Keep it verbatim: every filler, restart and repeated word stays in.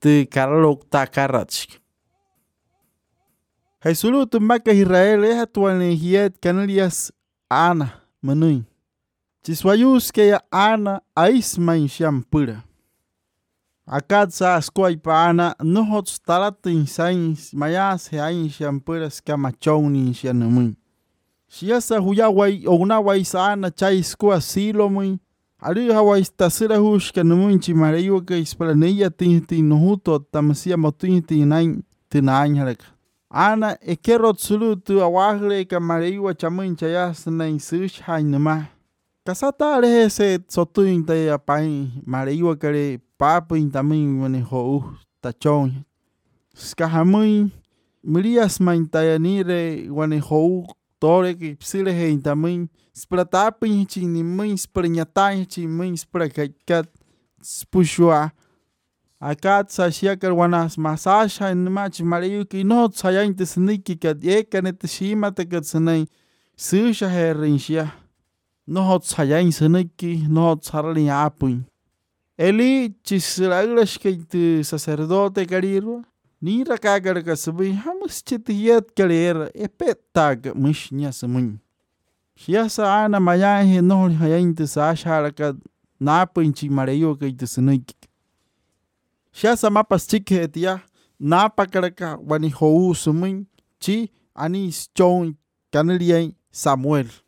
te karlok ta karach. Jesulu tu maka Israel es atual hiet canalias ana menui. Chiswayus que ya ana aismain shampura. Akat sa askwai pa ana no hot stalatin sains mayas he ain shampuras kamachoni shanumun. Siasa huyawai ognawai sa ana chais kwa silo mun. Ari hawai stasira hush kanumun chimareyo que isplaneya tinti nohuto tamasia motinti nain tinain halak. Ana ekerot sulutu awahle kamareyo chamun chayas nain sush hainama. Kasata le se sotuin te apai mareyo kare papo intamin wane ho tachon. Skahamun Mirias maintayanire wane ho tore que psile he intamin spratapin chi ni min sprinyatai chi min sprakakat spushua. Akat sa shiakar wanas masasha in mach mareyo ki no tsayain te sniki kat ekanet shima te kat sanay susha herinshia. No hot sayain sniki no hot sarli apun. Eli chisraglash que tu sacerdote carirwa. Ni rakagar ka sabi hamus chitiyat kalir epetag mishnya samun. Siasa ana mayahe no hayain te sasha napin chi mareyo que tu sniki. Siasa mapas chike etia napa karaka wani hou sumun chi anis chon kanelian Samuel.